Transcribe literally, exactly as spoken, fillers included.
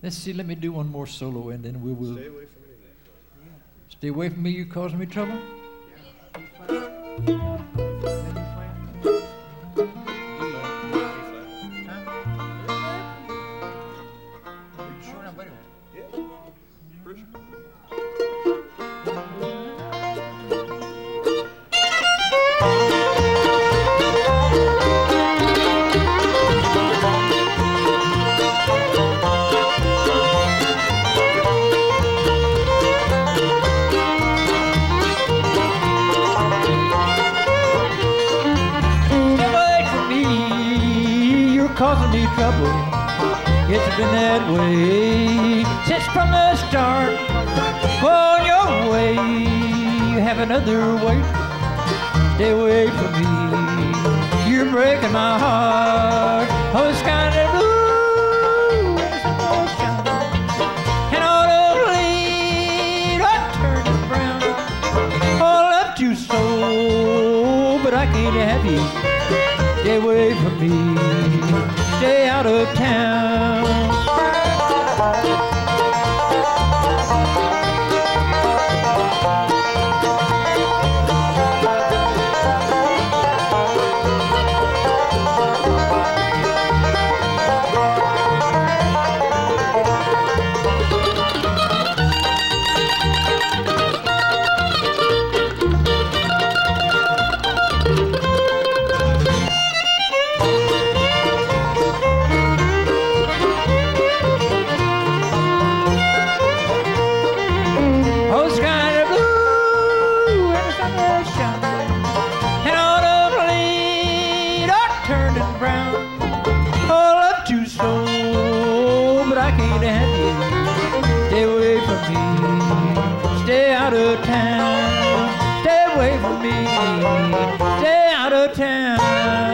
Let's see, let me do one more solo and then we will. Stay away from me. Stay away from me, you're causing me trouble? Causing me trouble. It's been that way since from the start. Go on your way, you have another way. Stay away from me, you're breaking my heart. Oh, it's kind of blue, and all the lead I turn it brown. Oh, I love you so, but I can't have you. Stay away from me, stay out of town. Stay away from me, stay out of town. Stay away from me, stay out of town.